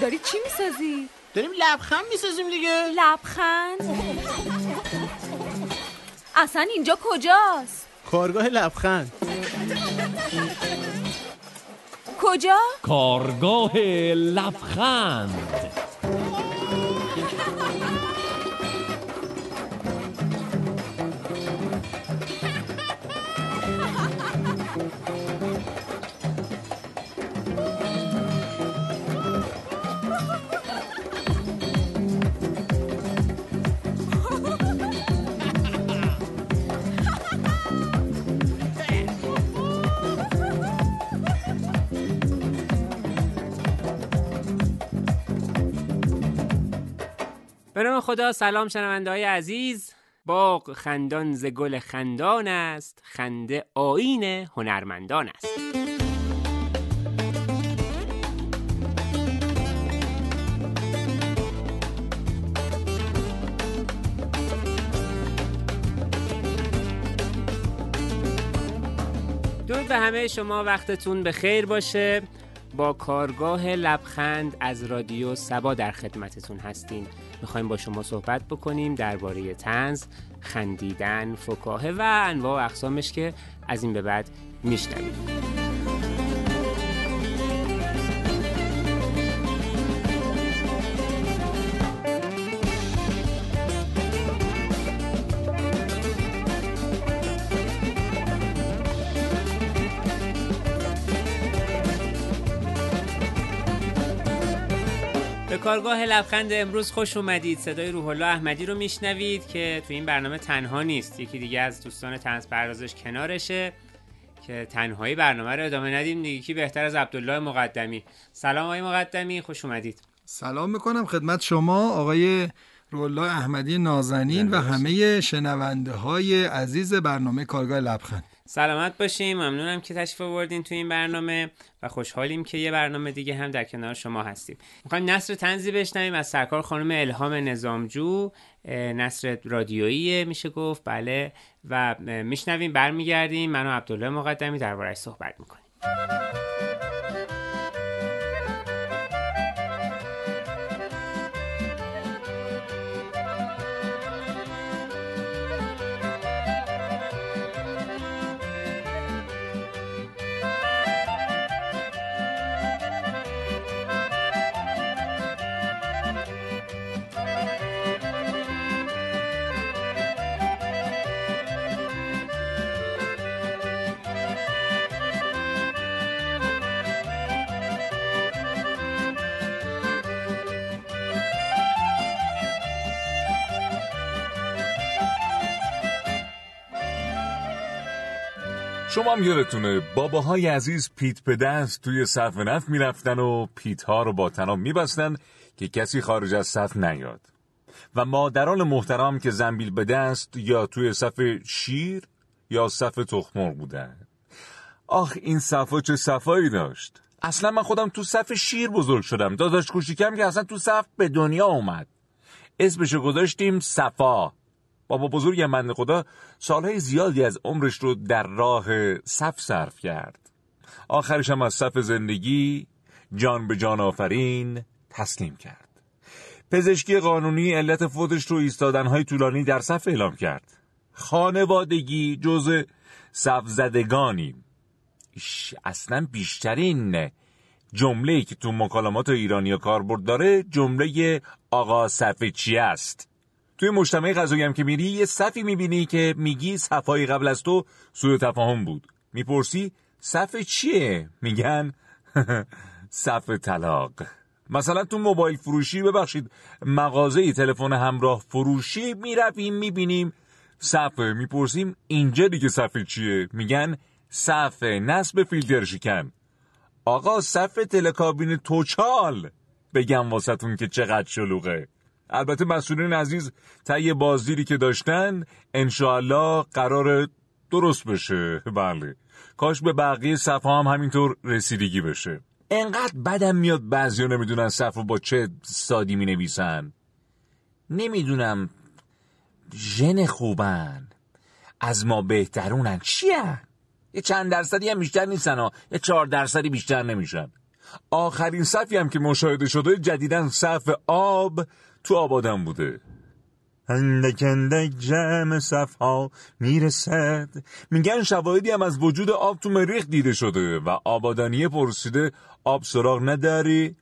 داری چی میسازی؟ داریم لبخند میسازیم دیگه. لبخند؟ اصلا اینجا کجاست؟ کارگاه لبخند. کجا؟ کارگاه لبخند. به نام خدا. سلام شنونده‌های عزیز. باغ خندان ز گل خندان است، خنده آیین هنرمندان است. درود به همه شما، وقتتون به خیر باشه. با کارگاه لبخند از رادیو سبا در خدمتتون هستیم. میخوایم با شما صحبت بکنیم درباره طنز، خندیدن، فکاهه و انواع و اقسامش که از این به بعد میشنویم. به کارگاه لبخند امروز خوش اومدید. صدای روح الله احمدی رو میشنوید که تو این برنامه تنها نیست. یکی دیگه از دوستان طنز پردازش کنارشه که تنهایی برنامه رو ادامه ندیم دیگه. کی بهتر از عبدالله مقدمی. سلام آقای مقدمی، خوش اومدید. سلام میکنم خدمت شما آقای روح الله احمدی نازنین و همه شنونده های عزیز برنامه کارگاه لبخند. سلامت باشیم. ممنونم که تشریف آوردین تو این برنامه و خوشحالیم که یه برنامه دیگه هم در کنار شما هستیم. میخوایم نثر طنزی بشنویم از سرکار خانم الهام نظامجو. نثر رادیویی میشه گفت، بله، و میشنویم، برمیگردیم، من و عبدالله مقدمی درباره‌اش صحبت میکنیم. شما هم یادتونه باباهای عزیز پیت به دست توی صف نف میرفتن و پیت ها رو با طناب میبستن که کسی خارج از صف نیاد، و مادران محترم که زنبیل به دست یا توی صف شیر یا صف تخم‌مرغ بودن. آخ این صفا چه صفایی داشت. اصلا من خودم تو صف شیر بزرگ شدم. داداش کوچیکم که اصلا تو صف به دنیا اومد، اسمشو گذاشتیم صفا. بابا بزرگم بنده خدا سالهای زیادی از عمرش رو در راه صف صرف کرد. آخرش هم از صف زندگی جان به جان آفرین تسلیم کرد. پزشکی قانونی علت فوتش رو ایستادنهای طولانی در صف اعلام کرد. خانوادگی جزء صف زدگانیم. اصلا بیشترین جمله‌ای که تو مکالمات ایرانی کاربرد داره جمله آقا صف چی است. توی مجتمع غذایی هم که میری یه صفی میبینی که میگی صفای قبل از تو سوء تفاهم بود. میپرسی صف چیه؟ میگن صف طلاق. مثلا تو موبایل فروشی، ببخشید مغازه تلفن همراه فروشی میرویم میبینیم صف، میپرسیم اینجا دیگه صف چیه؟ میگن صف نصب فیلتر شکن. آقا صف تلکابین توچال بگم واسهتون که چقدر شلوغه. البته مسئولین عزیز طی بازدیری که داشتن انشاءالله قرار درست بشه. بله، کاش به بقیه صفحه هم همینطور رسیدگی بشه. انقدر بدم میاد بعضیا نمیدونن صفحه با چه سادی می نویسن. نمیدونم ژن خوبن، از ما بهترونن، چیه؟ یه چند درصدی هم بیشتر نیستن ها، یه 4% بیشتر نمیشن. آخرین صفی هم که مشاهده شده جدیداً صف آب تو آبادان بوده. اندک اندک جمع صفها میرسد. میگن شواهدی هم از وجود آب تو مریخ دیده شده و آبادانیه پرسیده آب سراغ نداری؟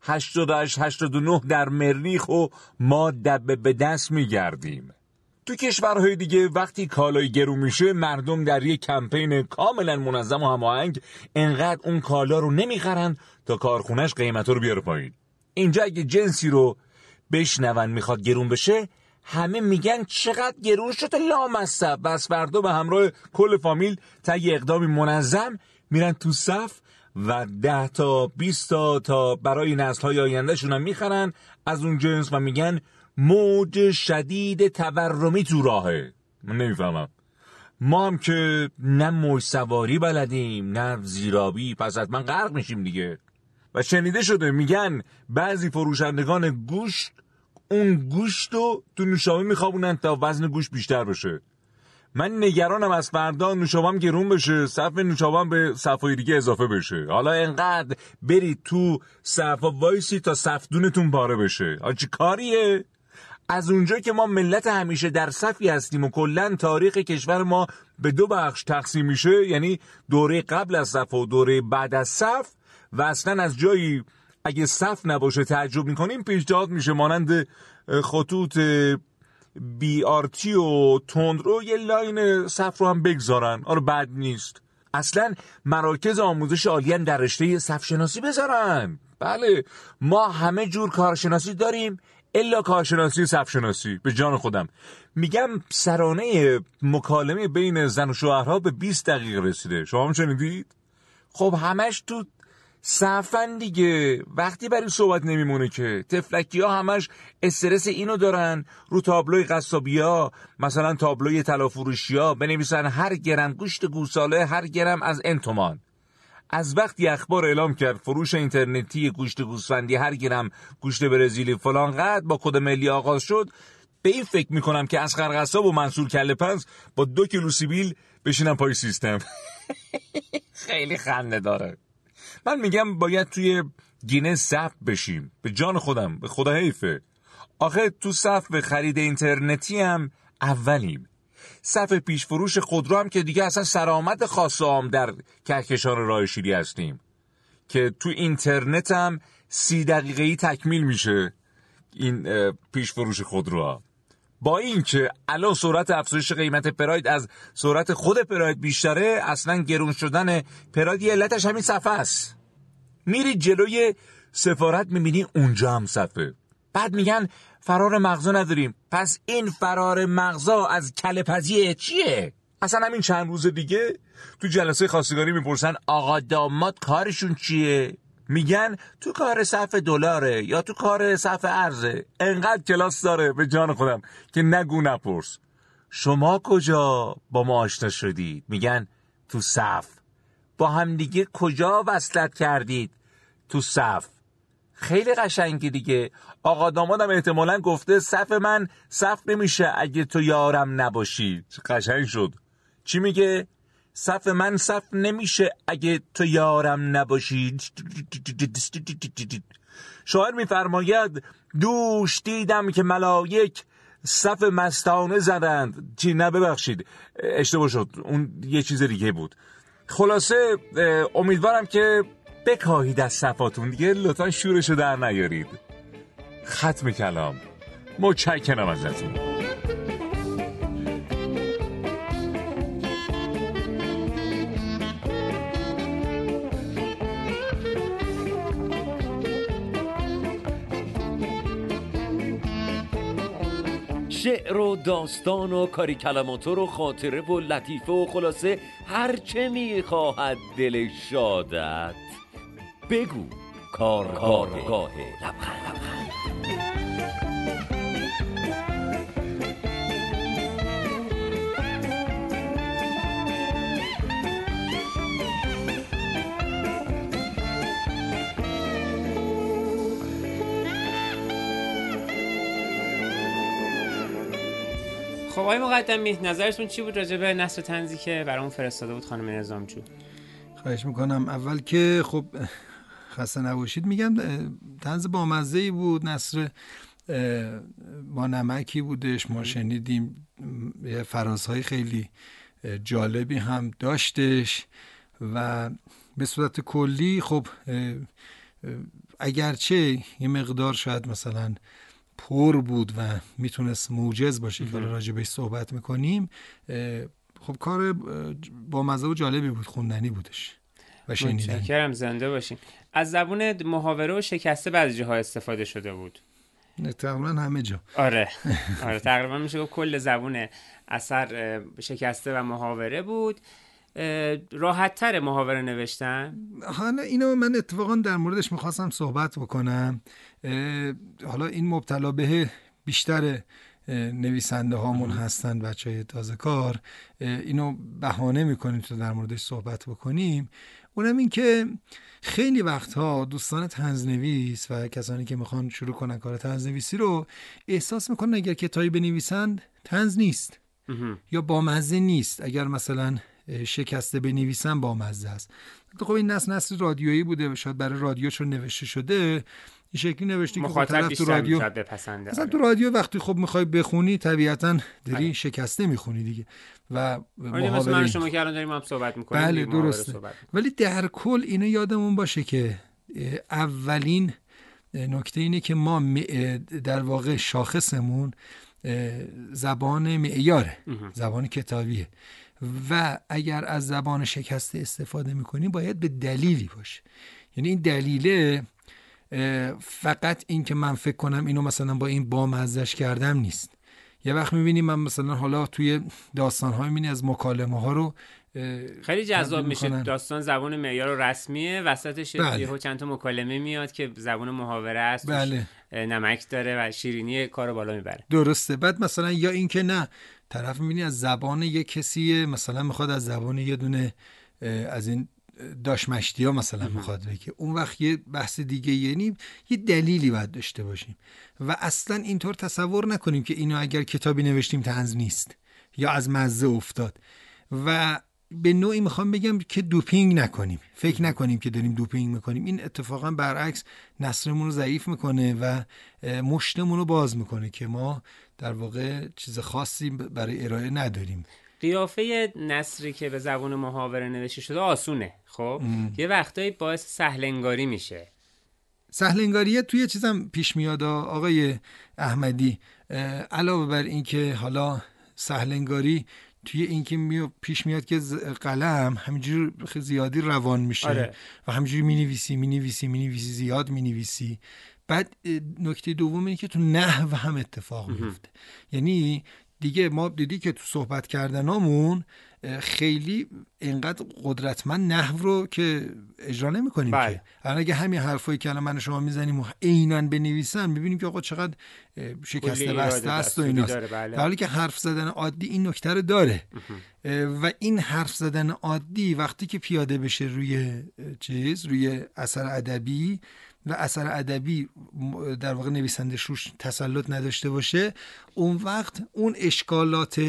88-89 در مریخ و ما دبه به دست میگردیم. تو کشورهای دیگه وقتی کالای گرون میشه مردم در یک کمپین کاملا منظم و هماهنگ انقدر اون کالا رو نمیخرن تا کارخونش قیمتا رو بیاره پایین. اینجا اگه جنسی رو بشنون میخواد گرون بشه همه میگن چقدر گرون شده لامصب و از فردا به همراه کل فامیل تا یه اقدامی منظم میرن تو صف و 10 تا 20 تا برای نسل‌های آیندهشون هم میخرن از اون جنس و میگن موج شدید تورمی تو راهه. من نمیفهمم. ما هم که نه موج سواری بلدیم نه زیرابی، پس حتما غرق میشیم دیگه. و شنیده شده میگن بعضی فروشندگان گوشت اون گوشت رو تو نوشابه میخوابونن تا وزن گوشت بیشتر بشه. من نگرانم از فردا نوشابم گرون بشه، صف نوشابم به صفای دیگه اضافه بشه. حالا انقدر برید تو صفا وایسی تا صفدونتون پاره بشه. چی کاریه؟ از اونجا که ما ملت همیشه در صفی هستیم و کلن تاریخ کشور ما به 2 بخش تقسیم میشه، یعنی دوره قبل از صف و دوره بعد از صف، و اصلا از جایی اگه صف نباشه تعجب میکنیم پیشنهاد میشه مانند خطوط BRT و تندرو یه لاین صف رو هم بگذارن. آره بد نیست. اصلا مراکز آموزش عالی در رشته صف شناسی بذارن. بله ما همه جور کارشناسی داریم الا کارشناسی صف شناسی. به جان خودم میگم سرانه مکالمه بین زن و شوهرها به 20 دقیقه رسیده. شما هم شنیدید؟ خب همش تو صفن دیگه. وقتی برای صحبت نمیمونه که. تفلکی ها همش استرس اینو دارن رو تابلوی قصابی ها، مثلا تابلوی طلافروشی ها بنویسن هر گرم گوشت گوساله هر گرم از ان تومان. از وقتی اخبار اعلام کرد فروش اینترنتی گوشت گوسفندی هر گرم گوشت برزیلی فلان قدر با کد ملی آغاز شد، به این فکر میکنم که اصغر قصاب و منصور کله پنز با 2 کیلو سیبیل بشینن پای سیستم. خیلی خنده داره. من میگم باید توی گینس ثبت بشیم. به جان خودم، به خدا حیفه. آخه تو صف خرید اینترنتی هم اولیم. صف پیش فروش خودرو هم که دیگه اصلا سرآمد خاص عام در کهکشان راه شیری هستیم که تو اینترنت هم 30 دقیقه‌ای تکمیل میشه این پیش فروش خودروها. با این که الان سرعت افزایش قیمت پراید از سرعت خود پراید بیشتره، اصلا گرون شدن پراید یه علتش همین صفحه است. میری جلوی سفارت میبینی اونجا هم صفحه. بعد میگن فرار مغزا نداریم. پس این فرار مغزا از کله‌پزی چیه؟ اصلا همین چند روز دیگه تو جلسه خواستگاری میپرسن آقا داماد کارشون چیه؟ میگن تو کار صف دلاره یا تو کار صف ارزه. انقدر کلاس داره به جان خودم که نگو نپرس. شما کجا با ما آشنا شدید؟ میگن تو صف. با هم دیگه کجا وصلت کردید؟ تو صف. خیلی قشنگی دیگه. آقا دامادم احتمالاً گفته صف من صف نمیشه اگه تو یارم نباشی. قشنگ شد. چی میگه؟ صف من صف نمیشه اگه تو یارم نباشی. شاعر میفرماید دوش دیدم که ملائک صف مستانه زدند. چی؟ نه ببخشید اشتباه شد، اون یه چیز دیگه بود. خلاصه امیدوارم که بکاهید از صفاتون دیگه، لطفا شورشو در نیارید. ختم کلام. متشکرم ازتون. شعر و داستان و کاری کلماتور و خاطره و لطیفه و خلاصه هر چه میخواهد دل شادت بگو. کارگاه لبخند. خب آقای مقدمی نظرتون چی بود راجع به نثر طنزی که برامون فرستاده بود خانم نظامجو؟ خواهش میکنم. اول که خب خسته نباشید. میگم طنز بامزه‌ای بود، نثر با نمکی بودش، ما شنیدیم یه فرازهای خیلی جالبی هم داشتش و به صورت کلی خب اگرچه یه مقدار شاید مثلا پر بود و میتونست موجز باشه که راجع بهش صحبت میکنیم، خب کار با مزه و جالبی بود، خوندنی بودش و شنیدنی. متشکرم، زنده باشین. از زبون محاوره و شکسته بعضی جاها استفاده شده بود. تقریبا همه جا. آره تقریبا میشه گفت کل زبون اثر شکسته و محاوره بود. راحت تر محاوره نوشتن. حالا اینو من اتفاقا در موردش میخواستم صحبت بکنم. حالا این مبتلا به بیشتر نویسنده هامون هستن، بچهای تازه کار، اینو بهانه میکنیم تا در موردش صحبت بکنیم. اونم این که خیلی وقتها دوستان طنزنویس و کسانی که میخوان شروع کنن کار طنزنویسی رو احساس میکنن اگر کتابی بنویسن طنز نیست یا بامزه نیست، اگر مثلا شکسته بنویسن بامزه است. خب این نصر رادیویی بوده و شاید برای رادیو چون نوشته شده این شکلی نوشته که خب طرف تو رادیو مثلا تو رادیو وقتی خب میخوای بخونی طبیعتاً داری شکسته میخونی دیگه و محاوره من شما که الان داریم هم صحبت میکنیم. بله درسته. ولی در کل اینو یادمون باشه که اولین نکته اینه که ما در واقع شاخصمون زبان معیاره، زبان کتابیه و اگر از زبان شکسته استفاده میکنیم باید به دلیلی باشه. یعنی این دلیله فقط این که من فکر کنم اینو مثلا با این بامزه‌اش کردم نیست. یه وقت میبینیم من مثلا حالا توی داستان‌ها میبینی از مکالمه ها رو خیلی جذاب میشه، داستان زبان معیار و رسمیه، وسطش یهو چند تا مکالمه میاد که زبان محاوره است، بله. نمک داره و شیرینی کارو بالا میبره. درسته. بعد مثلا یا این که نه طرف میبینی از زبان یه کسیه، مثلا میخواد از زبان یه دونه از این داشمشتی ها مثلا میخواد بگه، اون وقت یه بحث دیگه، یعنی یه دلیلی باید داشته باشیم و اصلا اینطور تصور نکنیم که اینو اگر کتابی نوشتیم طنز نیست یا از مزه افتاد. و به نوعی میخوام بگم که دوپینگ نکنیم، فکر نکنیم که داریم دوپینگ میکنیم. این اتفاقا برعکس نثرمون رو ضعیف میکنه و مشتمون رو باز میکنه که ما در واقع چیز خاصی برای ارائه نداریم. قیافه نثری که به زبان محاوره نوشته شده آسونه، خب یه وقتایی باعث سهلنگاری میشه. سهلنگاریه توی چیزم پیش میاد آقای احمدی، علاوه بر این که حالا سهلنگاری توی این که پیش میاد که قلم همینجور زیادی روان میشه. آره. و همینجوری مینویسی زیاد مینویسی. بعد نکته دوم اینه که تو نحو هم اتفاق میفته. یعنی دیگه ما دیدی که تو صحبت کردنامون خیلی اینقدر قدرتمند نحو رو که اجرا نمی کنیم که الان اگه همین حرفایی که الان من و شما میزنیم و عیناً بنویسن میبینیم که آقا چقدر شکسته بسته است و ایناست. در حالی که حرف زدن عادی این نکته رو داره و این حرف زدن عادی وقتی که پیاده بشه روی اثر ادبی و اثر ادبی در واقع نویسندش روش تسلط نداشته باشه، اون وقت اون اشکالات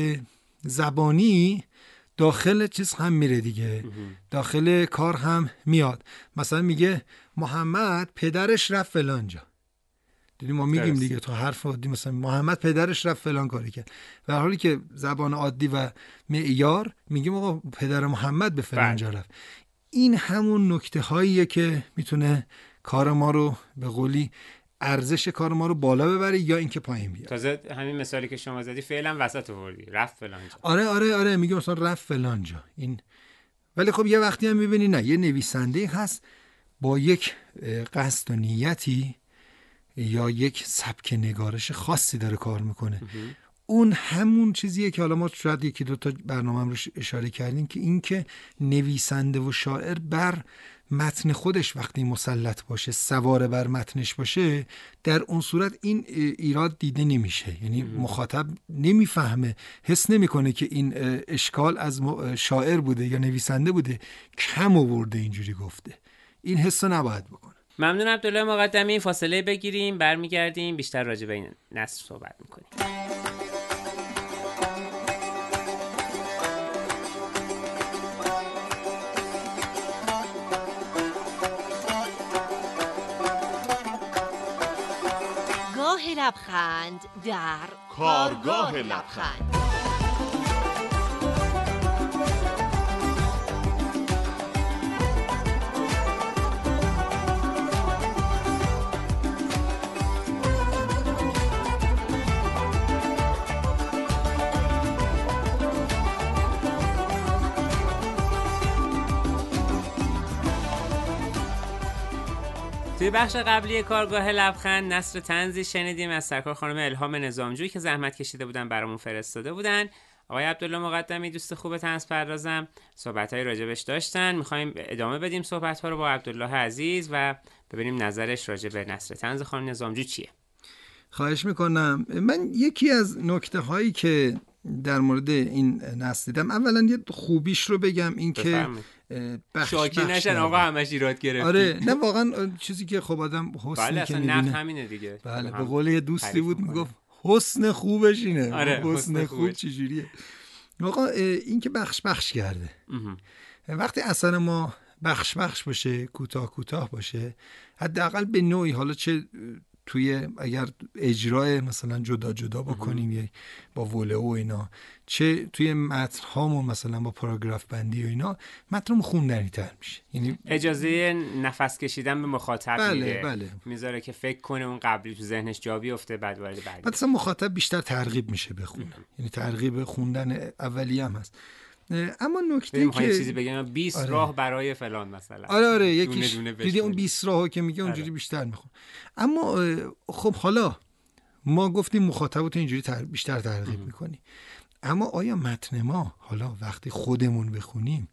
زبانی داخل چیز هم میره دیگه، داخل کار هم میاد. مثلا میگه محمد پدرش رفت فلان جا، دیدیم ما میگیم دیگه تو حرف عادی مثلا محمد پدرش رفت فلان کاری کرد، در حالی که زبان عادی و معیار میگیم آقا پدر محمد به فلان جا رفت. این همون نکته هاییه که میتونه کار ما رو به قولی ارزش کار ما رو بالا ببره یا اینکه پایین بیاره. تازه همین مثالی که شما زدی فعلا وسط آوردی، رفت فلان جا. آره میگه مثلا رفت فلان جا این. ولی خب یه وقتی هم میبینی نه یه نویسنده هست با یک قصد و نیتی یا یک سبک نگارش خاصی داره کار میکنه. اون همون چیزیه که حالا ما شاید یکی دو تا برنامه رو اشاره کردیم که این که نویسنده و شاعر بر متن خودش وقتی مسلط باشه، سوار بر متنش باشه، در اون صورت این ایراد دیده نمیشه. یعنی مخاطب نمیفهمه، حس نمیکنه که این اشکال از شاعر بوده یا نویسنده بوده، کم آورده اینجوری گفته. این حس رو نباید بکنه. ممنون عبدالله مقدمی. فاصله بگیریم، برمیگردیم بیشتر راجع به این نثر صحبت میکنیم. لبخند در کارگاه لبخند. توی بخش قبلی کارگاه لبخند نثر طنزی شنیدیم از سرکار خانم الهام نظامجویی که زحمت کشیده بودن برامون فرستاده بودن. آقای عبدالله مقدمی دوست خوب طنز پردازم صحبت‌های راجبش داشتن. می‌خوایم ادامه بدیم صحبت‌ها رو با عبدالله عزیز و ببینیم نظرش راجب به نثر طنز خانم نظامجو چیه. خواهش میکنم. من یکی از نکته هایی که در مورد این نثر دیدم، اولا یه خوبیش رو بگم، این که شاکی نشن آقا همش ایراد گرفتی. آره نه واقعا چیزی که خب آدم حسنی بله که میبینه. میبینه همینه دیگه. بله به قول یه دوستی بود میگفت حسن خوبش اینه. آره حسن خوب چجوریه آقا؟ این که بخش کرده. وقتی اثر ما بخش باشه، کوتاه باشه، حداقل به نوعی، حالا چه توی اگر اجرای مثلا جدا بکنیم یا با وله و اینا، چه توی متن هامون مثلا با پاراگراف بندی و اینا، متنم خوندنی تر میشه. یعنی اجازه نفس کشیدن به مخاطب میده. بله. میذاره که فکر کنه اون قبلی تو ذهنش جا بیفته، بعد وارد بعدی. مثلا مخاطب بیشتر ترغیب میشه بخونه. یعنی ترغیب خوندن اولیه هم هست. اما نکته که چیزی بگم 20 راه برای فلان مثلا. آره یکیش دیدی اون 20 راهو که میگه اونجوری بیشتر میخونه. اما خب حالا ما گفتیم مخاطبو تو اینجوری بیشتر ترغیب میکنی، اما آیا متن ما حالا وقتی خودمون بخونیم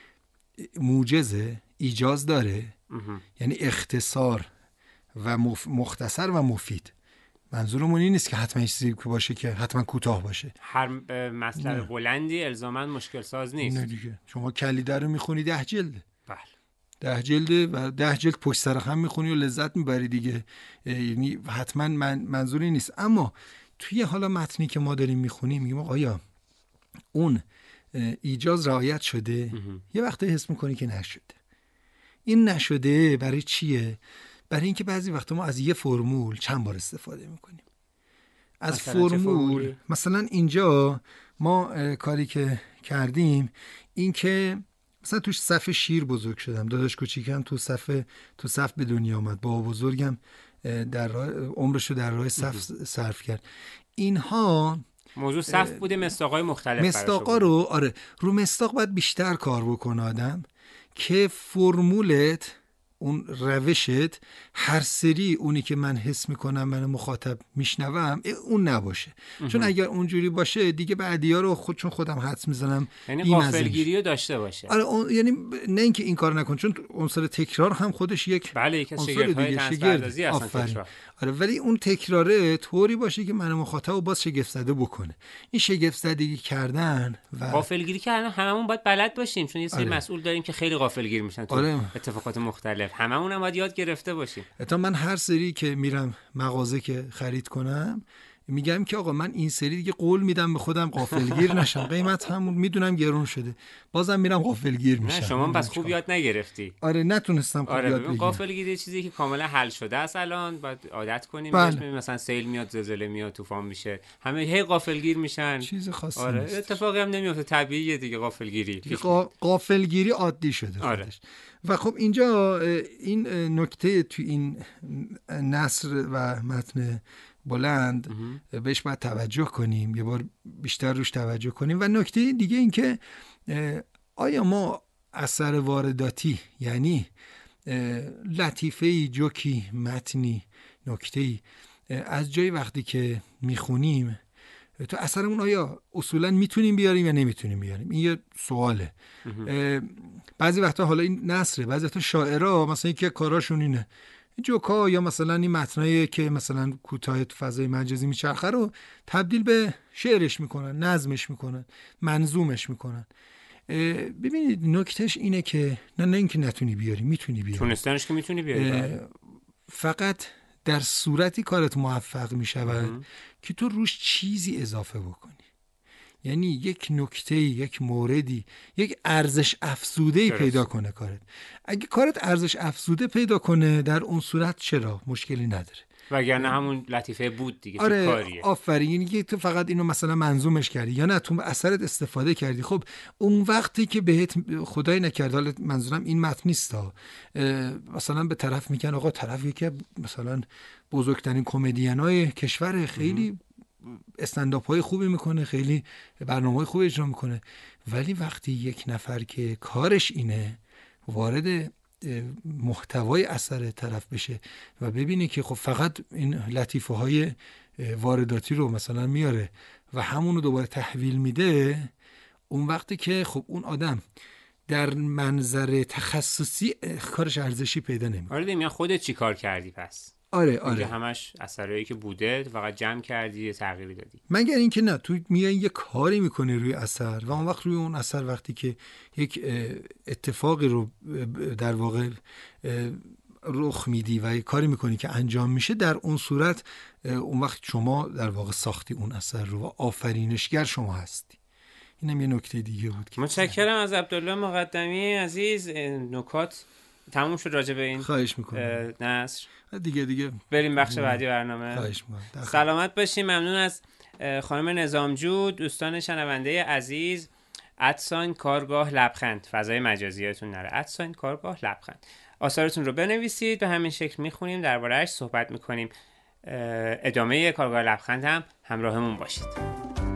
موجزه، ایجاز داره؟ یعنی اختصار و مختصر و مفید. منظورمون این نیست که حتما چیزی باشه که حتما کوتاه باشه. هر مطلب بلندی الزاما مشکل ساز نیست. نه دیگه. شما کلیده رو میخونی 10 جلده. بله. 10 جلده و 10 جلد پشت سر هم میخونی و لذت میبری دیگه. یعنی حتما منظوری نیست. اما توی حالا متنی که ما داریم میخونیم میگیم آیا اون ایجاز رعایت شده؟ یه وقتی حس میکنی که نشده. این نشده برای چیه؟ برای اینکه بعضی وقتا ما از یه فرمول چند بار استفاده میکنیم. از فرمول مثلا اینجا ما کاری که کردیم این که مثلا توش صف شیر بزرگ شدم، داداش کوچیکم تو صف به دنیا آمد، بابا بزرگم در عمرشو در راه صف صرف کرد. اینها موضوع صف بوده، مصداقای مختلف مصداقا رو رو مصداق باید بیشتر کار بکنه آدم که فرمولت، اون روشت، هر سری اونی که من حس میکنم من مخاطب میشنوم اون نباشه. چون اگر اونجوری باشه دیگه بعدیا رو چون خودم حدس میزنم، یعنی غافلگیری رو داشته باشه. آره یعنی نه اینکه این کار نکن، چون عنصر تکرار هم خودش یک بله یک از شگفت‌های طنزپردازی اصلا تکرار. آره ولی اون تکراره طوری باشه که من مخاطب رو باز شگفت زده بکنه. این شگفت زدگی کردن و غافلگیری کردن هممون باید بلد باشیم، چون یه سری مسئول داریم که خیلی غافلگیر میشن تو اتفاقات مختلف. هممون هم باید یاد گرفته باشیم. تا من هر سری که میرم مغازه که خرید کنم میگم که آقا من این سری دیگه قول میدم به خودم غافلگیر نشم. قیمت همون میدونم گرون شده، بازم میرم غافلگیر میشم. نه شما بس خوب یاد نگرفتی. آره نتونستم خوب یاد بگیرم. غافلگیری چیزی که کاملا حل شده است، الان باید عادت کنیم. مثلا سیل میاد، زلزله میاد، طوفان میشه، همه هی غافلگیر میشن. چیز خاصی نیست. اتفاقی هم نمیفته، طبیعیه دیگه. غافلگیری عادی شده خودش. و خب اینجا این نکته تو این نثر و متن بلند بهش باید توجه کنیم، یه بار بیشتر روش توجه کنیم. و نکته دیگه این که آیا ما اثر وارداتی، یعنی لطیفه‌ای، جوکی، متنی، نکته‌ای از جای وقتی که میخونیم تو اثرمون آیا اصولا میتونیم بیاریم یا نمیتونیم بیاریم؟ این یه سواله. بعضی وقتا حالا این نثره، بعضی وقتا شاعرها مثلا یکی کاراشون اینه جوکا یا مثلا این متنایی که مثلا کوتاه تو فضای مجازی میچرخه رو تبدیل به شعرش میکنن، نظمش میکنن، منظومش میکنن. ببینید نکتهش اینه که نه اینکه نتونی بیاری، میتونی بیاری. تونستنش که میتونی بیاری. فقط در صورتی کارت موفق میشود که تو روش چیزی اضافه بکنی. یعنی یک نکته، یک موردی، یک ارزش افزوده پیدا کنه کارت. اگه کارت ارزش افزوده پیدا کنه در اون صورت چرا مشکلی نداره. وگرنه همون لطیفه بود دیگه. آره کاریه. آفرین. که تو فقط اینو مثلا منظومش کردی یا نه تو اثرت استفاده کردی. خب اون وقتی که بهت خدای نکرد، حالا منظورم این متن نیستا، مثلا به طرف میگن آقا طرفی که مثلا بزرگترین کمدینای کشور، خیلی استنداپ های خوبی میکنه، خیلی برنامه‌های خوبی اجرا میکنه، ولی وقتی یک نفر که کارش اینه وارد محتوای اثر طرف بشه و ببینه که خب فقط این لطیفه های وارداتی رو مثلا میاره و همونو دوباره تحویل میده، اون وقتی که خب اون آدم در منظر تخصصی کارش ارزشی پیدا نمیکنه. آره دیگه، خودت چی کار کردی پس؟ آره همش اثرایی که بوده فقط جمع کردی، تغییری دادی. مگر اینکه نه تو میای یه کاری میکنی روی اثر و اون وقت روی اون اثر وقتی که یک اتفاقی رو در واقع رخ میدی و یه کاری میکنی که انجام میشه، در اون صورت اون وقت شما در واقع ساختی اون اثر رو و آفرینشگر شما هستی. اینم یه نکته دیگه بود که متشکرم از عبدالله مقدمی عزیز. نکات تموم شد راجع به این. خواهش میکنم نصر. دیگه بریم بخش بعدی برنامه. خواهش میکنم. سلامت باشین. ممنون از خانم نظامجو. دوستان شنونده عزیز، @کارگاه لبخند، فضای مجازیاتون نره، @کارگاه لبخند. آثارتون رو بنویسید، به همین شکل میخونیم، درباره‌اش صحبت میکنیم. ادامه کارگاه لبخند هم همراهمون باشید.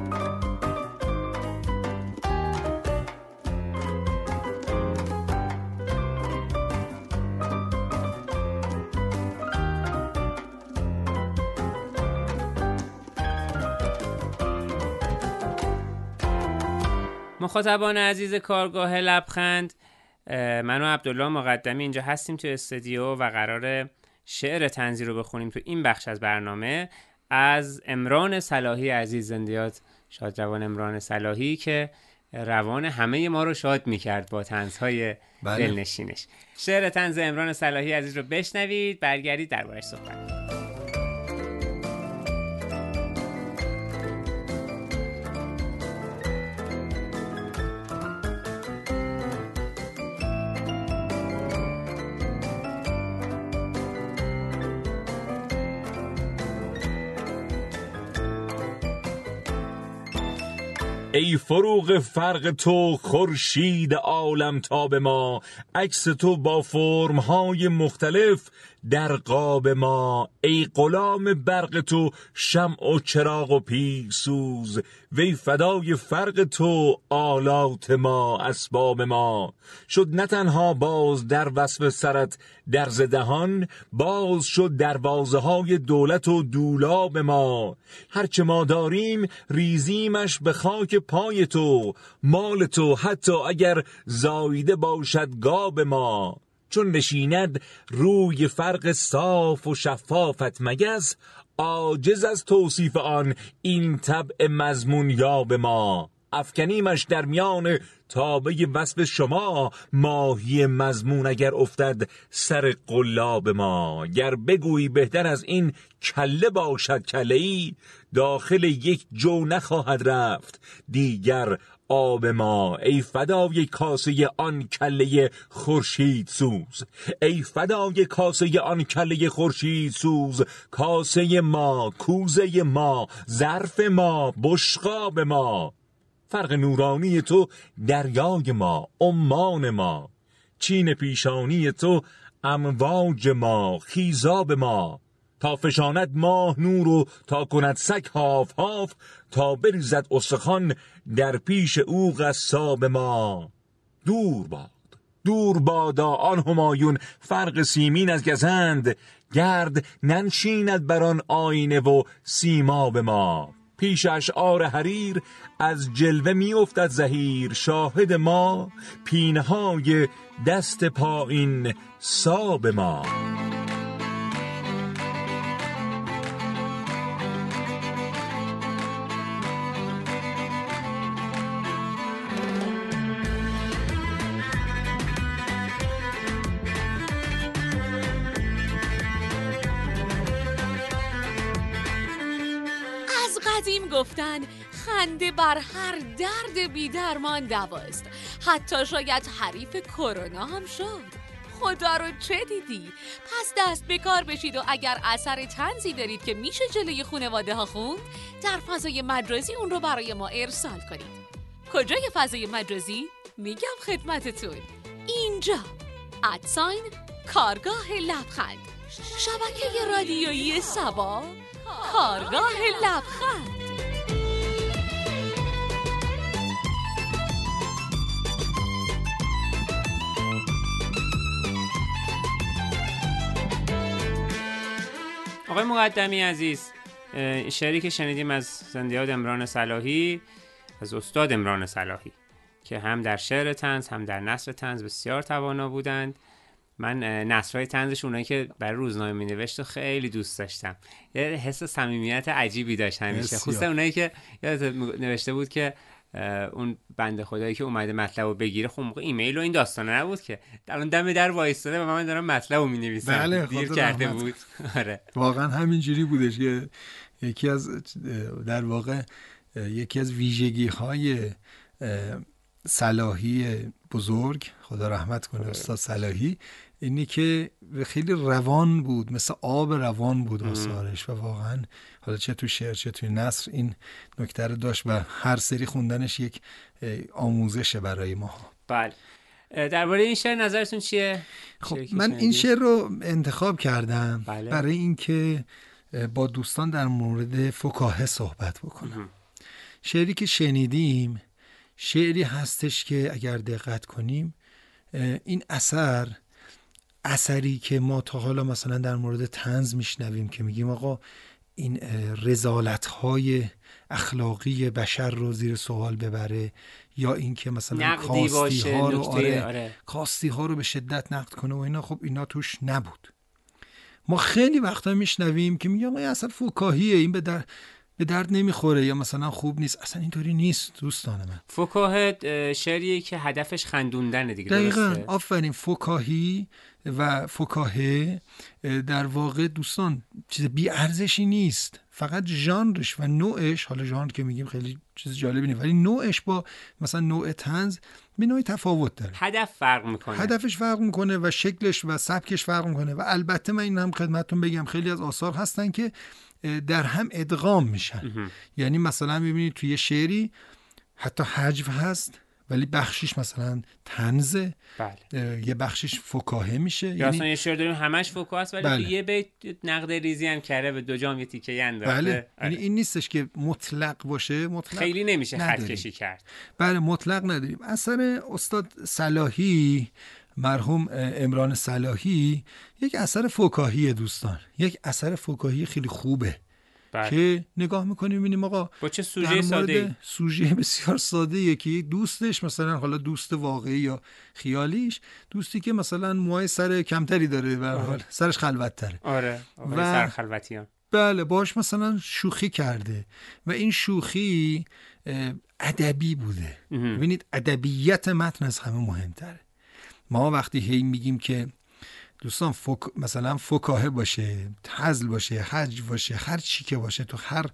مخاطبان عزیز کارگاه لبخند، من و عبدالله مقدمی اینجا هستیم تو استودیو و قراره شعر طنزی رو بخونیم تو این بخش از برنامه از عمران صلاحی عزیز. زندیات شادروان عمران صلاحی که روان همه ما رو شاد میکرد با طنزهای دلنشینش. شعر طنز عمران صلاحی عزیز رو بشنوید، برگردید دربارش صحبت. ای فروغ فرق تو خورشید عالم تاب ما، عکس تو با فرم‌های مختلف در قاب ما. ای غلام برق تو شمع و چراغ و پیسوز، وی فدای فرق تو آلات ما اسباب ما. شد نه تنها باز در وصف سرت درز دهان، باز شد دروازه های دولت و دولاب ما. هرچه ما داریم ریزیمش به خاک پای تو، مال تو حتی اگر زایده باشد گاب ما. چون نشیند روی فرق صاف و شفافت مگس، عاجز از توصیف آن این طبع مضمون یاب ما. افکنیمش در میان تابه وصف شما، ماهی مضمون اگر افتد سر قلاب ما. گر بگویی بهتر از این کله باشد کله‌ای، داخل یک جو نخواهد رفت دیگر آب ما. ای فدای کاسه آن کله خورشید سوز، ای فدای کاسه آن کله خورشید سوز. کاسه ما، کوزه ما، ظرف ما، بشقاب ما. فرق نورانی تو دریای ما، عمان ما. چین پیشانی تو امواج ما، خیزاب ما. تا فشاند ماه نور و تا کند سگ هاف هاف، تا بریزد استخوان در پیش او قصاب ما. دور بادا آن همایون فرق سیمین از گزند، گرد ننشیند بر آن آینه و سیماب ما. پیش اشعار حریر از جلوه می افتد زهیر، شاهد ما پینهای دست پایین ساب ما. قدیم گفتن خنده بر هر درد بی درمان دواست، حتی شاید حریف کرونا هم شد. خدا رو چه دیدی؟ پس دست به کار بشید و اگر اثر طنزی دارید که میشه جلوی خانواده ها خوند، در فضای مجازی اون رو برای ما ارسال کنید. کجای فضای مجازی؟ میگم خدمتتون. اینجا @کارگاه لبخند، شبکه رادیویی سبا، کارگاه لبخند. آقای مقدمی عزیز، شعری که شنیدیم از زندیات عمران صلاحی، از استاد عمران صلاحی که هم در شعر طنز هم در نثر طنز بسیار توانا بودند. من نثرهای طنزش اونایی که برای روزنامه می‌نوشت خیلی دوست داشتم. یه حس صمیمیت عجیبی داشت همیشه، خصوصا اونایی که نوشته بود که اون بنده خدایی که اومده مطلب رو بگیره، خب موقع ایمیل و این داستانه نبود که در اون دم در وایستاده و من دارم مطلب رو می‌نویسم. بله، دیر کرده بود. آره واقعا همینجوری بودش که یکی از در واقع یکی از ویژگی‌های صلاحی بزرگ، خدا رحمت کنه استاد صلاحی، اینی که خیلی روان بود، مثل آب روان بود آثارش و واقعا حالا چه تو شعر چه تو نثر این نکته رو داشت و هر سری خوندنش یک آموزشه برای ما. بله. درباره این شعر نظرتون چیه؟ خب من این شعر رو انتخاب کردم برای اینکه با دوستان در مورد فکاهه صحبت بکنم. شعری که شنیدیم شعری هستش که اگر دقت کنیم این اثری که ما تا حالا مثلا در مورد طنز میشنویم که میگیم آقا این رذالت‌های اخلاقی بشر رو زیر سوال ببره، یا این که مثلا کاستی ها رو به شدت نقد کنه و اینا، خب اینا توش نبود. ما خیلی وقتا میشنویم که میگن این اصلا فکاهیه، این به درد نمیخوره یا مثلا خوب نیست. اصلا اینطوری نیست دوستان من. فکاهه شعریه که هدفش خندوندنه دیگه. دقیقاً، آفرین. فکاهی و فکاهه در واقع دوستان چیز بی ارزشی نیست، فقط ژانرش و نوعش، حالا ژانر که میگیم خیلی چیز جالبی نیست، ولی نوعش با مثلا نوع طنز به نوعی تفاوت داره. هدف فرق میکنه، هدفش فرق میکنه و شکلش و سبکش فرق میکنه. و البته من این هم خدمتتون بگم خیلی از آثار هستن که در هم ادغام میشن. یعنی مثلا میبینید توی یه شعری حتی حجو هست ولی بخشیش مثلا طنزه، یه بخشیش فکاهه میشه. یا اصلا یه شعر داریم همش فکاهه است ولی یه بیت نقد ریزی هم کرده، به دو جام یه تیکه انداخته. یعنی این نیستش که مطلق باشه، مطلق خیلی نمیشه خط کشی کرد. بله، مطلق نداریم. اثر استاد صلاحی، مرحوم عمران صلاحی، یک اثر فکاهی دوستان، یک اثر فکاهی خیلی خوبه که نگاه میکنیم میبینیم آقا با چه سوژه ساده، سوژه بسیار ساده، یکی دوستش مثلا حالا دوست واقعی یا خیالیش، دوستی که مثلا موهای سر کمتری داره و حال سرش خلوت تره. آره، سر خلوتیان. بله، باش مثلا شوخی کرده و این شوخی ادبی بوده. ببینید ادبیت متن از همه مهمتره. ما وقتی هی میگیم که دوستان مثلا فکاهه باشه، هزل باشه، حج باشه، هر چی که باشه، تو هر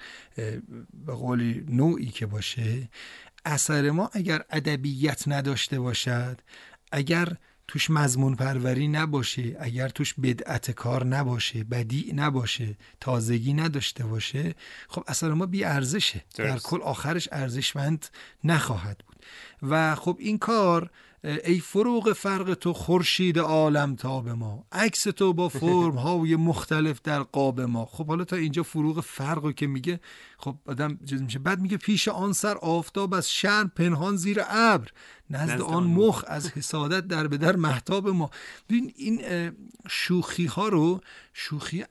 به قولی نوعی که باشه، اثر ما اگر ادبیت نداشته باشد، اگر توش مضمون پروری نباشه، اگر توش بدعت کار نباشه، بدیع نباشه، تازگی نداشته باشه، خب اثر ما بی ارزشه. در کل آخرش ارزشمند نخواهد بود. و خب این کار ای فروغ فرق تو خورشید عالم تاب ما، عکس تو با فرم های مختلف در قاب ما. خب حالا تا اینجا فروغ فرقو که میگه، خب آدم چیز میشه. بعد میگه پیش آن سر آفتاب از شرم پنهان زیر ابر، نزد آن مخ از حسادت در به در مهتاب ما. این شوخی ها رو، شوخی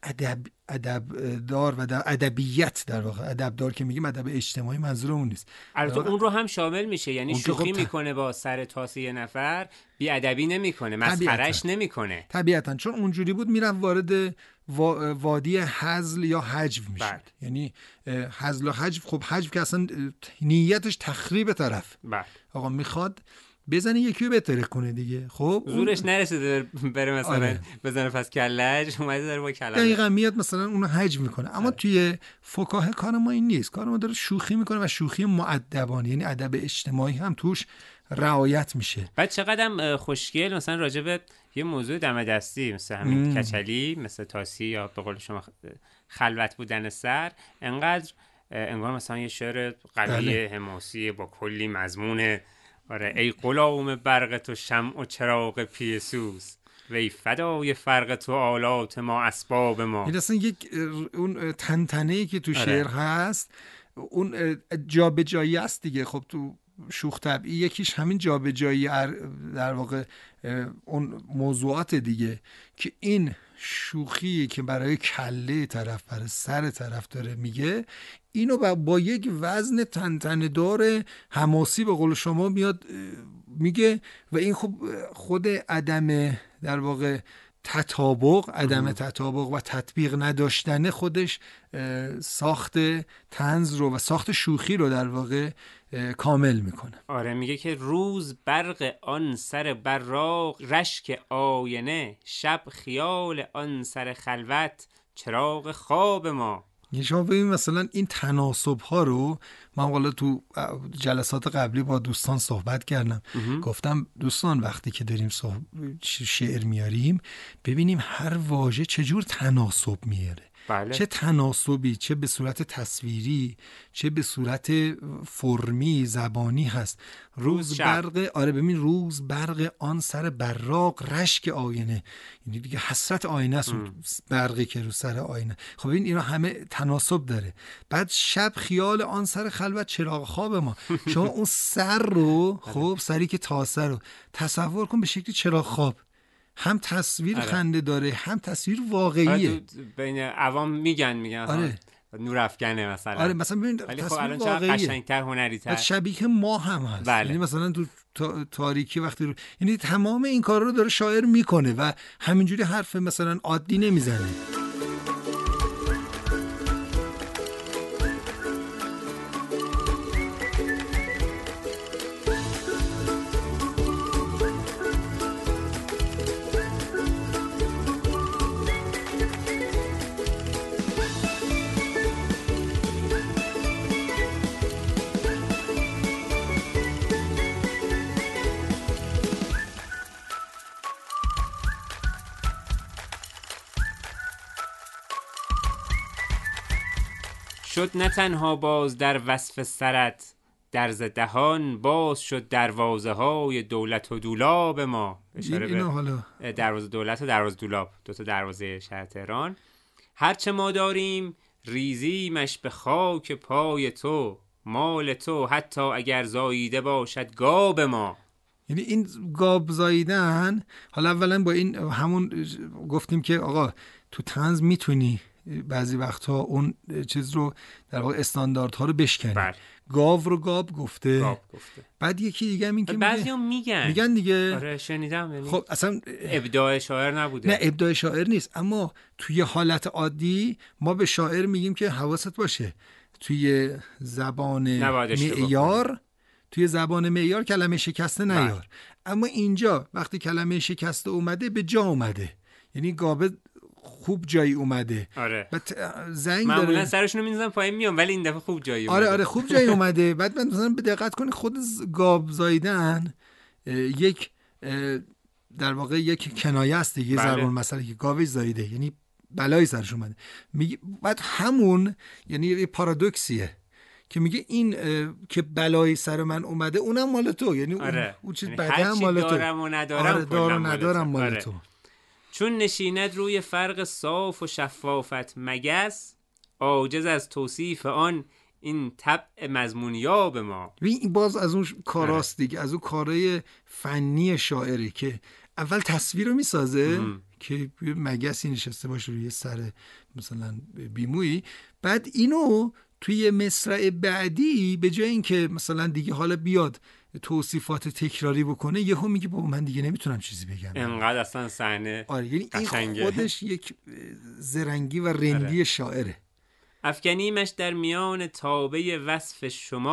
ادبدار و در ادبیت، در واقع ادبدار که میگیم ادب اجتماعی منظورمون نیست. البته اون رو هم شامل میشه، یعنی شوخی میکنه با سر تاسه یه نفر، بی ادبی نمیکنه، مسخرهش نمیکنه. طبیعتا چون اونجوری بود میرفت وارد وادی هزل یا حجو میشد. یعنی هزل و حجو، خب حجو که اصلا نیتش تخریب طرف. آقا میخواد بزنه یکی رو بتره کنه دیگه. خب زورش نرسیده بره مثلا آره. بزنه پس کلهش، اومده داره با کلهش دقیقاً میاد مثلا اونو حجم میکنه. اما توی فکاهه کار ما این نیست، کار ما داره شوخی میکنه و شوخی مؤدبانه، یعنی ادب اجتماعی هم توش رعایت میشه. بعد چقدرم خوشگل مثلا راجع به یه موضوع دم دستی مثل همین کچلی، مثل تاسی یا به قول شما خلوت بودن سر، انقدر انگار مثلا یه شعر قوی حماسی با کلی مضمونه. آره ای غلام برق تو شمع و چراغ پیسوس، وی فدای فرق تو آلات ما اسباب ما. این اصلا یک اون تنتنه‌ای که تو شعر هست، اون جابجایی است دیگه. خب تو شوخ طبعی یکیش همین جابجایی در واقع اون موضوعات دیگه، که این شوخی که برای کله طرف برای سر طرف داره میگه، اینو با یک وزن تنتنه دار حماسی به قول شما میاد میگه. و این خود عدم در واقع عدم تطابق و تطبیق نداشتن خودش ساخت طنز رو و ساخت شوخی رو در واقع کامل میکنه. آره میگه که روز برق آن سر براق، رشک آینه شب خیال آن سر خلوت، چراغ خواب ما. یعنی شما ببین مثلا این تناسب ها رو من حالا تو جلسات قبلی با دوستان صحبت کردم، گفتم دوستان وقتی که داریم شعر میاریم ببینیم هر واژه چجور تناسب میاره. بله. چه تناسبی، چه به صورت تصویری چه به صورت فرمی زبانی هست. روز برق، آره ببین روز برق آن سر براق، رشک آینه، یعنی دیگه حسرت آینه است اون برقی که رو سر آینه. خب این اینا همه تناسب داره. بعد شب خیال آن سر خلوت، چراغ خواب ما. شما اون سر رو خب سری که تاسه رو تصور کن به شکل چراغ خواب، هم تصویر خنده داره هم تصویر واقعیه. بین عوام میگن آره نور افکنه مثلا. آره مثلا ببین ولی خب تصویر الان چقدر واقعیه، قشنگتر، هنری‌تر، شبیه ما هم هست. بله. یعنی مثلا تو تاریکی وقتی رو، یعنی تمام این کار رو داره شاعر میکنه و همینجوری حرف مثلا عادی نمیزنه. شد نه تنها باز در وصف سرت، درز دهان باز شد دروازه های دولت و دولاب ما. اشاره به دروازه دولت و دروازه دولاب، دوتا دروازه شهر تهران. هرچه ما داریم ریزیمش به خاک پای تو، مال تو حتی اگر زاییده باشد گاب ما. یعنی این گاب زاییدن، حالا اولا با این همون گفتیم که آقا تو طنز میتونی بعضی وقتها اون چیز رو در واقع استانداردها رو بشکنی. گاو رو گاب گفته. بعد یکی دیگه هم این که بعضیا میگن دیگه. آره شنیدم. یعنی خب اصلا ابداع شاعر نبوده. نه ابداع شاعر نیست، اما توی حالت عادی ما به شاعر میگیم که حواست باشه توی زبان معیار کلمه شکسته نیار. اما اینجا وقتی کلمه شکسته اومده به جا اومده، یعنی گابه خوب جایی اومده. آره. زنگ معمولا داره سرشونو می‌زنن پایین میام، ولی این دفعه خوب جایی اومده. آره خوب جایی اومده. بعد من مثلا به دقت کنی خود گاب زاییدن یک در واقع یک کنایه است دیگه. ضرب المثل که گاوش زاییده یعنی بلایی سرش اومده. میگه بعد همون یعنی یه پارادوکسیه که میگه این که بلایی سر من اومده اونم مال تو، یعنی اون چیز بده هم مال تو. دارم و ندارم دارم ندارم مال تو. چون نشیند روی فرق صاف و شفافت مگس، عاجز از توصیف آن این طبع مضمونیاب ما. این باز از اون کاراست دیگه، از اون کارهای فنی شاعری که اول تصویر رو میسازه که مگسی نشسته باشه روی سر مثلا بیمویی، بعد اینو توی مصرع بعدی به جای اینکه مثلا دیگه حالا بیاد توصیفات تکراری بکنه، یهو میگه بابا من دیگه نمیتونم چیزی بگم. انقدر اصلا صحنه یعنی این خودش یک زرنگی و رندی شاعره. افکنیمش در میان تابه وصف شما،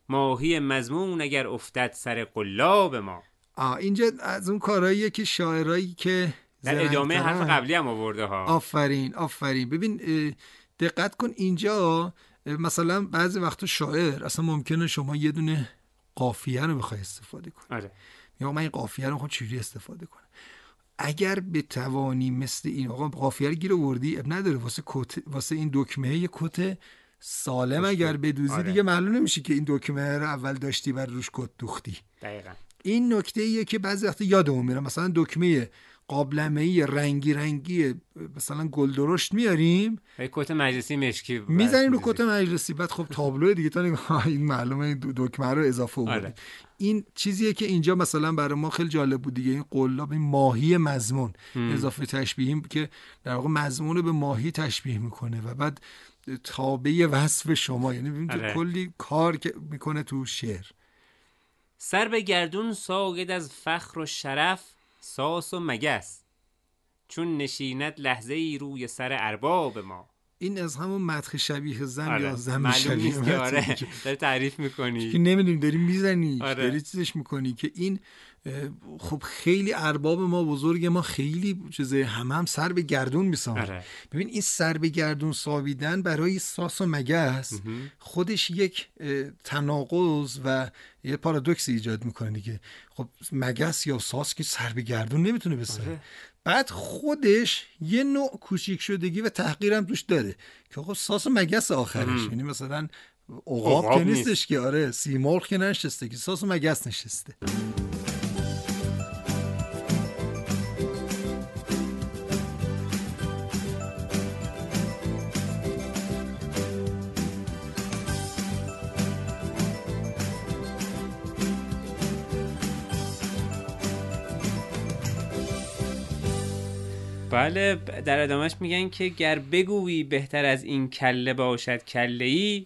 ماهی مضمون اگر افتد سر قلاب ما. اینجا از اون کارهاییه که شاعرایی که در ادامه حرف قبلی هم آورده ها. آفرین. ببین دقت کن اینجا، مثلا بعضی وقتا شاعر اصلا ممکنه شما یه دونه قافیه رو بخوای استفاده کنی. آره. یا من این قافیه رو میخوام چجوری استفاده کنم. اگر بتوانی مثل این آقا قافیه رو گیر آوردی، اب نداره واسه این دکمه یه کت سالم اگر بدوزی. آره. دیگه معلوم نمیشه که این دکمه رو اول داشتی و روش کت دوختی. دقیقاً. این نکته ایه که بعضی وقتا یادمون میره. مثلا دکمه قابلمه‌ای رنگی مثلا گل درشت میاریم، کت مجلسی مشکی میزنیم رو کت مجلسی، بعد خب تابلو دیگه تا این معلومه دکمه رو اضافه آوردیم. آره. این چیزیه که اینجا مثلا برای ما خیلی جالب بود دیگه. این قلاب، این ماهی مضمون اضافه تشبیهیم که در واقع مضمون رو به ماهی تشبیه میکنه و بعد تابع وصف شما، یعنی کلی کار که میکنه تو شعر. سر به گردون ساید از فخر و شرف، ساس و مگس چون نشیند لحظه ای روی سر ارباب ما. این از همون مدح شبیه زن یا زن معلوم شبیه نیست که آره داری تعریف میکنی که نمیدونی داری میزنی داری چیزش میکنی که این خب خیلی ارباب ما بزرگ ما خیلی چیزه هم سر به گردون میسان. ببین این سر به گردون ساویدن برای ساس و مگس خودش یک تناقض و یه پارادوکس ایجاد میکنه دیگه. خب مگس یا ساس که سر به گردون نمیتونه بسازه. بعد خودش یه نوع کوچیک شدگی و تحقیرم توش داره که آقا ساس و مگس آخرش، یعنی مثلا عقاب که نیستش که آره سیمرغ که نشسته که ساس و مگس نشسته. بله، در ادامهش میگن که گر بگویی بهتر از این کله باشد کله‌ای،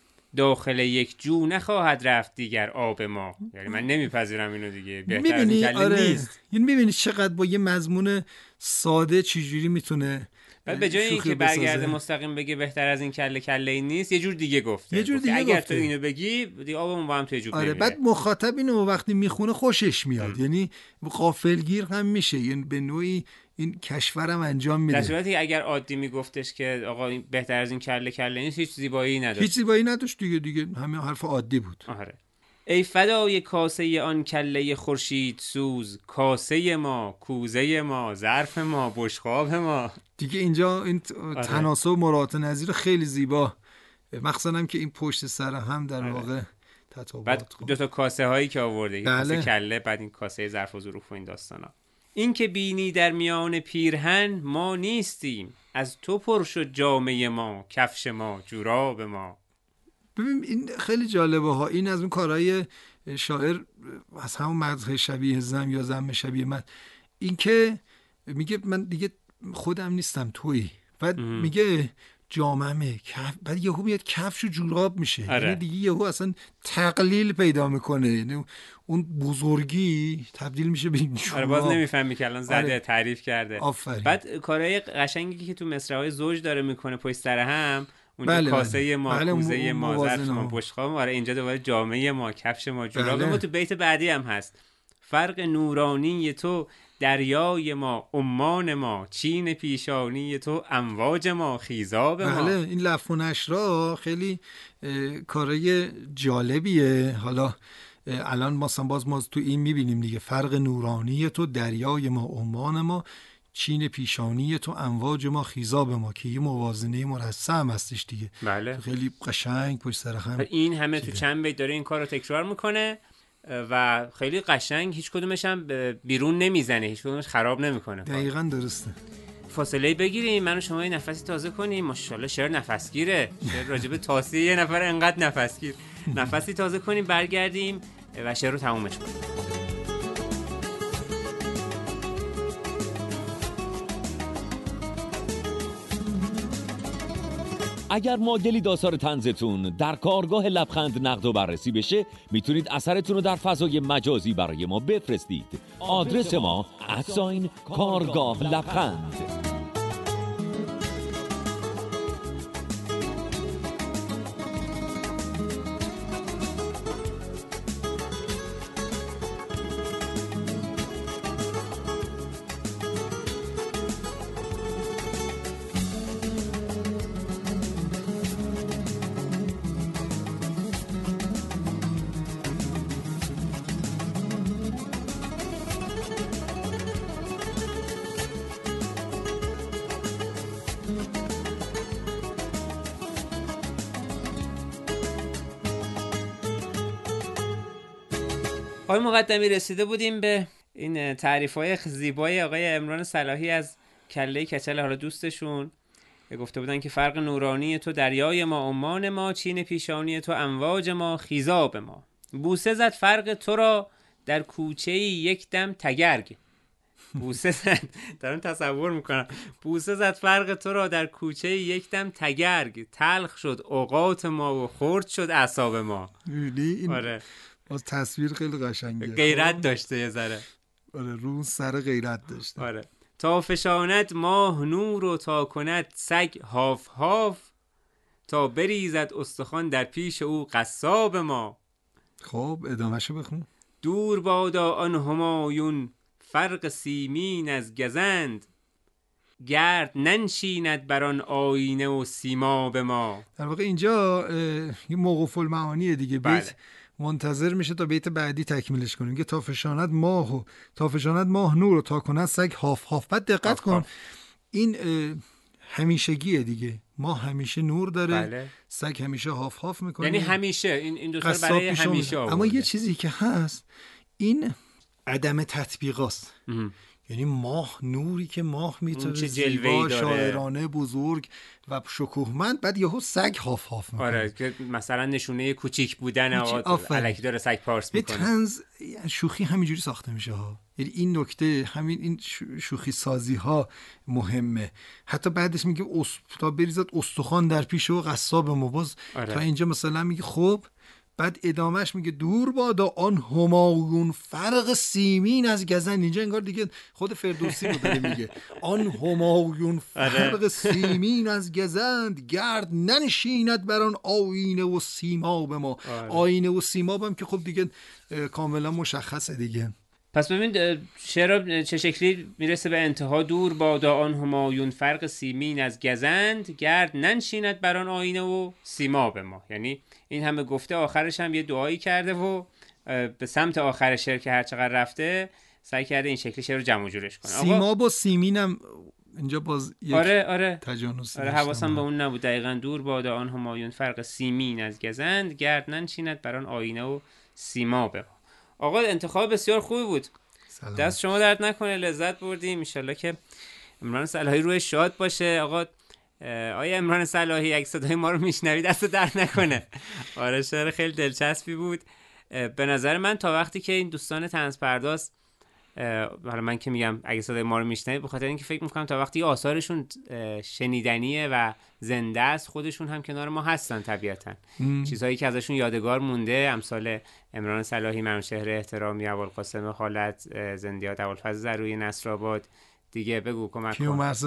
داخل یک جو نخواهد رفت دیگر آب ما. یعنی من نمیپذیرم اینو دیگه، بهتر از این کله نیست. یعنی میبینی چقدر با یه مضمون ساده چجوری میتونه بعد به جای اینکه برگرده مستقیم بگه بهتر از این کله‌ای نیست، یه جور دیگه گفته. اگر تو اینو بگی دیگه آبمون با هم توی جوب نمیره. بعد مخاطب اینو وقتی میخونه خوشش میاد، یعنی غافلگیر هم میشه، یعنی به نوعی این کشورم انجام میده. در صورتی اگر عادی میگفتش که آقا بهتر از این کله نیست، هیچ زیبایی نداشت. هیچ زیبایی نداشت دیگه همه حرف عادی بود. آره. ای فدای کاسه آن کله خورشید سوز، کاسه ما، کوزه ما، ظرف ما، بشقاب ما. دیگه اینجا این تناسب مراعات نظیر خیلی زیبا، مخصوصا هم که این پشت سر هم در واقع تطابق. بعد دو تا کاسه هایی که آورده، کاسه کله، بعد این کاسه ظرف و ظروف و این داستانا. این که بینی در میان پیرهن ما نیستیم، از تو پر شد جامه ما، کفش ما، جوراب ما. ببین این خیلی جالبه ها. این از اون کارهای شاعر از همون مدح شبیه زن یا زن شبیه من، این که میگه من دیگه خودم نیستم تویی، بعد میگه جاممه، بعد یهو میاد کفش و جوراب میشه. یعنی دیگه یهو اصلا تقلیل پیدا میکنه، یعنی اون بزرگی تبدیل میشه به این جوراب. باز نمیفهمی که الان زده تعریف کرده. آفرین. بعد کارهای قشنگی که تو مصرع‌های زوج داره میکنه پشت سر هم، اونجا کاسه ما، کوزه ما، ظرف ما، بشقاب ما، اینجا دوباره جامعه ما، کفش ما، جوراب ما. تو بیت بعدی هم هست فرق نورانی تو دریای ما، عمان ما، چین پیشانی تو امواج ما، خیزاب ما. بله، این لف و نشرا خیلی کارای جالبیه. حالا الان مثلا باز ما تو این میبینیم دیگه، فرق نورانی تو دریای ما، عمان ما، چین پیشانی تو امواج ما، خیزاب ما، که یه موازنه مرسم هستش دیگه. بله. خیلی قشنگ پشت سر هم. این همه تو چند بیت داره این کار رو تکرار میکنه و خیلی قشنگ، هیچ کدومش هم بیرون نمیزنه، هیچ کدومش خراب نمیکنه. دقیقاً درسته. فاصله بگیریم، من و شما یه نفسی تازه کنیم. ماشاءالله شعر نفسگیره، شعر راجب تاثیر یه نفر انقدر نفسگیر. نفسی تازه کنیم، برگردیم و شعر رو تمومش کنیم. اگر مایلید آثار طنزتون در کارگاه لبخند نقد و بررسی بشه، میتونید اثرتون رو در فضای مجازی برای ما بفرستید. آدرس ما @کارگاه لبخند. آقای مقدمی رسیده بودیم به این تعریف‌های زیبای آقای عمران صلاحی از کله کچل حالا دوستشون. گفته بودن که فرق نورانی تو دریای ما عمان ما، چین پیشانی تو امواج ما خیزاب ما. بوسه زد فرق تو را در کوچه یک دم تگرگ. بوسه زد، دارم تصور میکنم، بوسه زد فرق تو را در کوچه یک دم تگرگ. تلخ شد اوقات ما و خرد شد اعصاب ما. این آره باز تصویر خیلی قشنگه، غیرت داشته یه ذره. آره رو سر غیرت داشته. آره تا فشاند ماه نور و تا کند سگ هاف هاف، تا بریزد استخوان در پیش او قصاب ما. خب ادامهشو بخون. دور بادا آن همایون فرق سیمین از گزند، گرد ننشیند بر آن آینه و سیماب ما. در واقع اینجا یه موقوف المعانیه دیگه. بله. بیت منتظر میشه تا بیت بعدی تکمیلش کنیم که تا فشاند ماه نور و تا کند سگ هاف هاف. بعد دقت کن این همیشگیه دیگه. ماه همیشه نور داره. بله. سگ همیشه هاف هاف میکنه، یعنی همیشه این دو تا برای همیشه آورده. اما یه چیزی که هست این عدم تطبیقاست. یعنی ماه نوری که ماه میتونه زیبا شاعرانه بزرگ و شکوهمند، بعد یهو سگ هاف هاف میکنه. آره که مثلا نشونه کوچیک بودن الکی داره سگ پارس میکنه. طنز شوخی همینجوری ساخته میشه ها. یعنی این نکته همین این شوخی سازی ها مهمه. حتی بعدش میگه تا بریزد استخوان در پیش و قصاب ما. باز تا اینجا مثلا میگه خب، بعد ادامهش میگه دور بادا آن همایون فرق سیمین از گزند. اینجا انگار دیگه خود فردوسی رو داره میگه آن همایون فرق سیمین از گزند، گرد ننشیند بر آن آینه و سیماب ما. آینه و سیماب هم که خب دیگه کاملا مشخصه دیگه. پس ببین شعر چه شکلی میرسه به انتها. دور بادا آن همایون فرق سیمین از گزند، گرد ننشیند بر آن آینه و سیماب ما. یعنی این همه گفته، آخرش هم یه دعایی کرده و به سمت آخر شعر که هر چقدر رفته سعی کرده این شکلی شعر رو جمع و جورش کنه. سیماب و سیمین هم اینجا باز یک تجانس. آره حواسم به اون نبود. دقیقاً دور بادا آن همایون فرق سیمین از گزند، گرد ننشیند بر آن آینه و سیماب ما. آقا انتخاب بسیار خوبی بود. دست شما درد نکنه، لذت بردیم. ان شاءالله که عمران صلاحی روی شاد باشه. آقا آیا عمران صلاحی اگه صدای ما رو میشنوید دست درد نکنه. آره شعر خیلی دلچسبی بود. به نظر من تا وقتی که این دوستان طنز پرداز، حالا من که میگم اگه صدای ما رو میشنوید، به خاطر اینکه فکر میکنم تا وقتی آثارشون شنیدنیه و زنده است، خودشون هم کنار ما هستن طبیعتا. چیزهایی که ازشون یادگار مونده، امثال عمران صلاحی، منوچهر احترامی، ابوالقاسم خالد، زندیات، ابوالفضل زروی نصرآباد، دیگه بگو کمک کن. کیومرث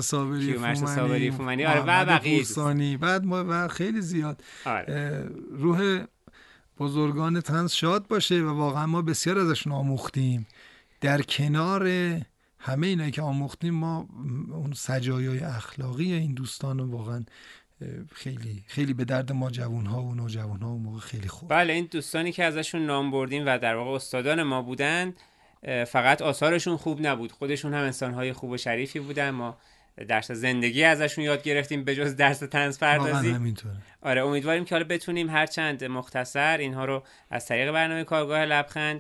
صابری فومنی. آره و بقیه بعد ما خیلی زیاد. آره. روح بزرگان طنز شاد باشه و واقعا ما بسیار ازشون آموختیم. در کنار همه اینایی که آموختیم، ما اون سجایای اخلاقی این دوستان واقعا خیلی خیلی به درد ما جوان‌ها و نوجوان‌ها اون موقع خیلی خوب. بله این دوستانی که ازشون نام بردیم و در واقع استادان ما بودند، فقط آثارشون خوب نبود، خودشون هم انسان‌های خوب و شریفی بودن. ما درس زندگی ازشون یاد گرفتیم به جز درس طنز پردازی. همینطوره. آره امیدواریم که حالا بتونیم هرچند مختصر اینها رو از طریق برنامه کارگاه لبخند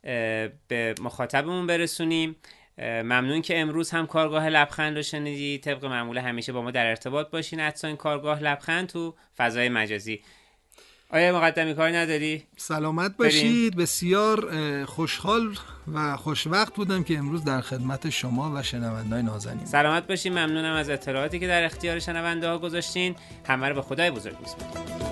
به مخاطبمون برسونیم. ممنون که امروز هم کارگاه لبخند رو شنیدی. طبق معمول همیشه با ما در ارتباط باشین. @ کارگاه لبخند تو فضای مجازی. آیا مقدمی کاری نداری؟ سلامت باشید. بسیار خوشحال و خوشوقت بودم که امروز در خدمت شما و شنونده‌های نازنین. سلامت باشین. ممنونم از اطلاعاتی که در اختیار شنونده ها گذاشتین. همه رو به خدای بزرگ میسپارم.